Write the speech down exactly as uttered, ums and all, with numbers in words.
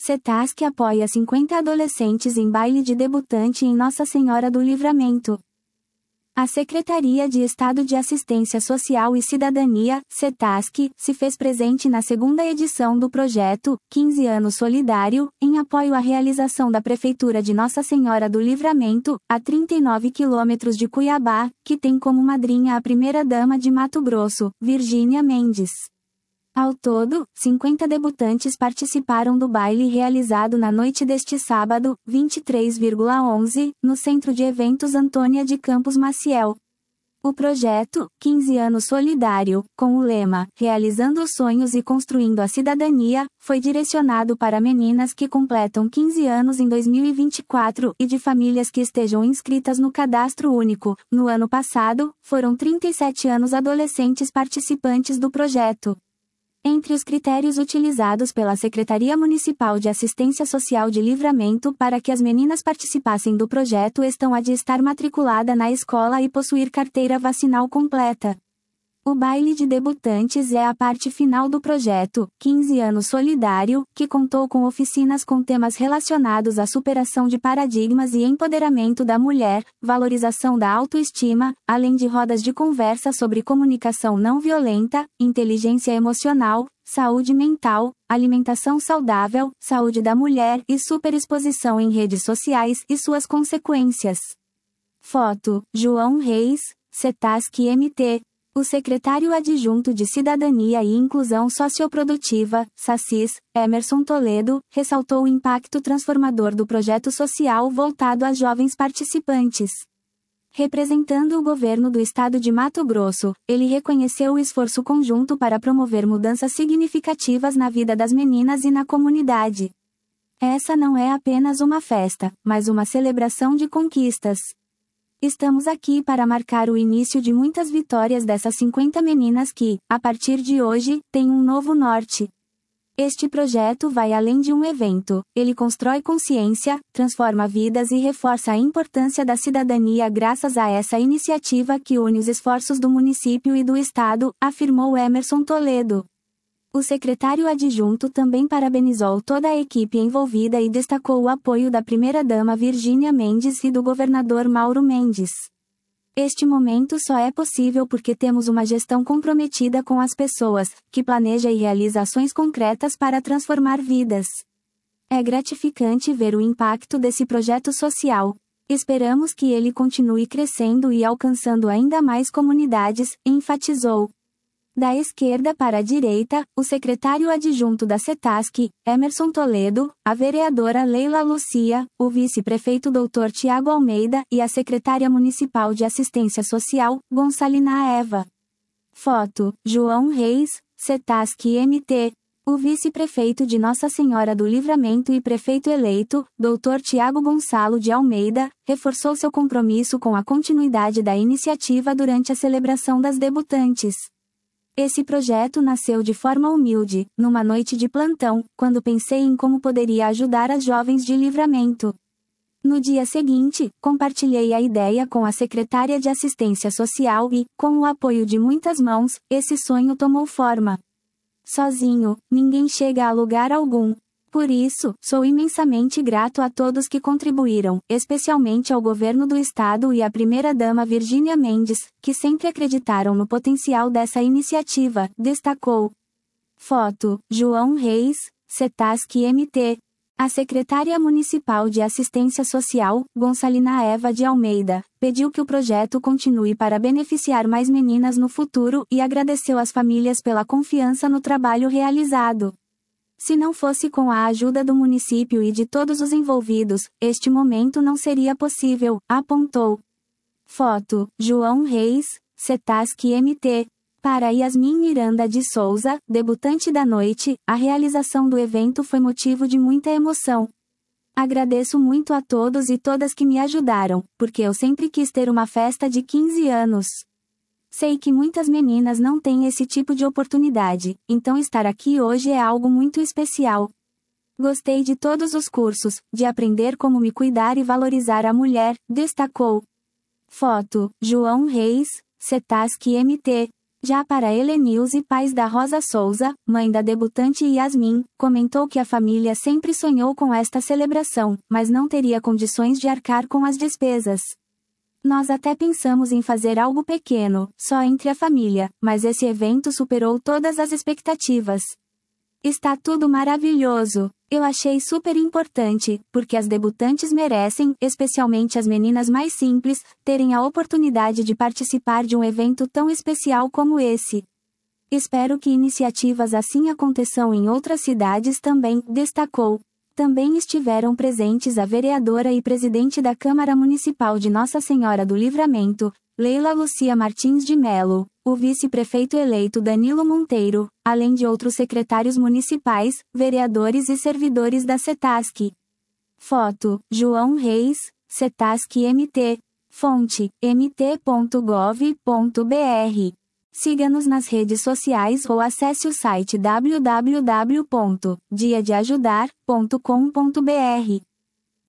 CETASC apoia cinquenta adolescentes em baile de debutante em Nossa Senhora do Livramento. A Secretaria de Estado de Assistência Social e Cidadania, CETASC, se fez presente na segunda edição do projeto quinze anos Solidário, em apoio à realização da Prefeitura de Nossa Senhora do Livramento, a trinta e nove quilômetros de Cuiabá, que tem como madrinha a primeira-dama de Mato Grosso, Virgínia Mendes. Ao todo, cinquenta debutantes participaram do baile realizado na noite deste sábado, vinte e três de onze, no Centro de Eventos Antônia de Campos Maciel. O projeto, quinze anos Solidário, com o lema Realizando os Sonhos e Construindo a Cidadania, foi direcionado para meninas que completam quinze anos em dois mil e vinte e quatro e de famílias que estejam inscritas no Cadastro Único. No ano passado, foram trinta e sete anos adolescentes participantes do projeto. Entre os critérios utilizados pela Secretaria Municipal de Assistência Social de Livramento para que as meninas participassem do projeto estão a de estar matriculada na escola e possuir carteira vacinal completa. O baile de debutantes é a parte final do projeto, quinze anos Solidário, que contou com oficinas com temas relacionados à superação de paradigmas e empoderamento da mulher, valorização da autoestima, além de rodas de conversa sobre comunicação não violenta, inteligência emocional, saúde mental, alimentação saudável, saúde da mulher e superexposição em redes sociais e suas consequências. Foto: João Reis, CETASC M T. O secretário adjunto de Cidadania e Inclusão Socioprodutiva, SACIS, Emerson Toledo, ressaltou o impacto transformador do projeto social voltado a jovens participantes. Representando o governo do estado de Mato Grosso, ele reconheceu o esforço conjunto para promover mudanças significativas na vida das meninas e na comunidade. Essa não é apenas uma festa, mas uma celebração de conquistas. Estamos aqui para marcar o início de muitas vitórias dessas cinquenta meninas que, a partir de hoje, têm um novo norte. Este projeto vai além de um evento, ele constrói consciência, transforma vidas e reforça a importância da cidadania graças a essa iniciativa que une os esforços do município e do estado, afirmou Emerson Toledo. O secretário adjunto também parabenizou toda a equipe envolvida e destacou o apoio da primeira-dama Virgínia Mendes e do governador Mauro Mendes. Este momento só é possível porque temos uma gestão comprometida com as pessoas, que planeja e realiza ações concretas para transformar vidas. É gratificante ver o impacto desse projeto social. Esperamos que ele continue crescendo e alcançando ainda mais comunidades, enfatizou. Da esquerda para a direita, o secretário adjunto da CETASC, Emerson Toledo, a vereadora Leila Lucia, o vice-prefeito doutor Tiago Almeida e a secretária municipal de assistência social, Gonçalina Eva. Foto: João Reis, CETASC M T. O vice-prefeito de Nossa Senhora do Livramento e prefeito eleito, doutor Tiago Gonçalo de Almeida, reforçou seu compromisso com a continuidade da iniciativa durante a celebração das debutantes. Esse projeto nasceu de forma humilde, numa noite de plantão, quando pensei em como poderia ajudar as jovens de Livramento. No dia seguinte, compartilhei a ideia com a secretária de Assistência Social e, com o apoio de muitas mãos, esse sonho tomou forma. Sozinho, ninguém chega a lugar algum. Por isso, sou imensamente grato a todos que contribuíram, especialmente ao governo do estado e à primeira-dama Virgínia Mendes, que sempre acreditaram no potencial dessa iniciativa, destacou. Foto: João Reis, CETASC M T. A secretária municipal de Assistência Social, Gonçalina Eva de Almeida, pediu que o projeto continue para beneficiar mais meninas no futuro e agradeceu às famílias pela confiança no trabalho realizado. Se não fosse com a ajuda do município e de todos os envolvidos, este momento não seria possível, apontou. Foto: João Reis, CETASC M T. Para Yasmin Miranda de Souza, debutante da noite, a realização do evento foi motivo de muita emoção. Agradeço muito a todos e todas que me ajudaram, porque eu sempre quis ter uma festa de quinze anos. Sei que muitas meninas não têm esse tipo de oportunidade, então estar aqui hoje é algo muito especial. Gostei de todos os cursos, de aprender como me cuidar e valorizar a mulher, destacou. Foto: João Reis, CETASC M T. Já para Helenilze Paz da Rosa Souza, mãe da debutante Yasmin, comentou que a família sempre sonhou com esta celebração, mas não teria condições de arcar com as despesas. Nós até pensamos em fazer algo pequeno, só entre a família, mas esse evento superou todas as expectativas. Está tudo maravilhoso. Eu achei super importante, porque as debutantes merecem, especialmente as meninas mais simples, terem a oportunidade de participar de um evento tão especial como esse. Espero que iniciativas assim aconteçam em outras cidades também, destacou. Também estiveram presentes a vereadora e presidente da Câmara Municipal de Nossa Senhora do Livramento, Leila Lucia Martins de Melo, o vice-prefeito eleito Danilo Monteiro, além de outros secretários municipais, vereadores e servidores da CETASC. Foto: João Reis, CETASC M T. Fonte: m t ponto gov ponto b r. Siga-nos nas redes sociais ou acesse o site w w w ponto dia de ajudar ponto com ponto b r.